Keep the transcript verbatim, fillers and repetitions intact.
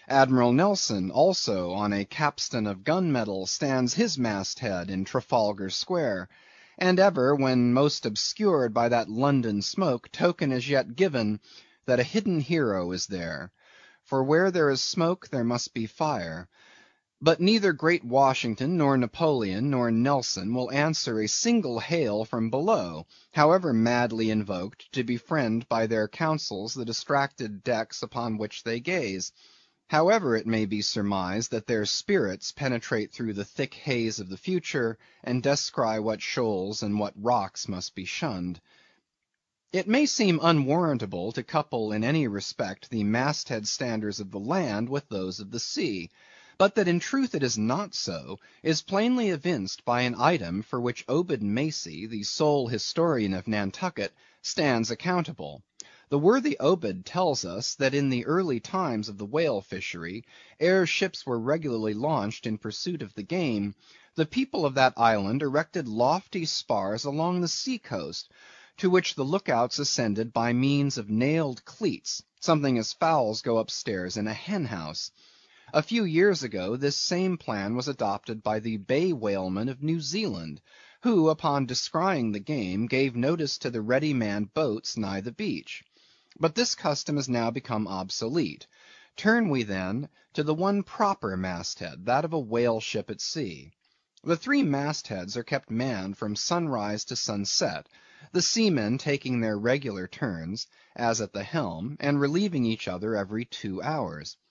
Admiral Nelson also on a capstan of gun metal stands his mast head in Trafalgar Square; and ever, when most obscured by that London smoke, token is yet given that a hidden hero is there; for where there is smoke there must be fire. But neither great Washington, nor Napoleon, nor Nelson will answer a single hail from below, however madly invoked to befriend by their counsels the distracted decks upon which they gaze; however it may be surmised that their spirits penetrate through the thick haze of the future, and descry what shoals and what rocks must be shunned. It may seem unwarrantable to couple in any respect the mast head standers of the land with those of the sea; but that in truth it is not so, is plainly evinced by an item for which Obed Macy, the sole historian of Nantucket, stands accountable. The worthy Obed tells us, that in the early times of the whale fishery, ere ships were regularly launched in pursuit of the game, the people of that island erected lofty spars along the sea coast, to which the look outs ascended by means of nailed cleats, something as fowls go up stairs in a hen house. A few years ago this same plan was adopted by the Bay whalemen of New Zealand, who, upon descrying the game, gave notice to the ready manned boats nigh the beach. But this custom is now become obsolete. Turn we, then, to the one proper mast head, that of a whale ship at sea. The three mast heads are kept manned from sunrise to sunset, the seamen taking their regular turns, as at the helm, and relieving each other every two hours.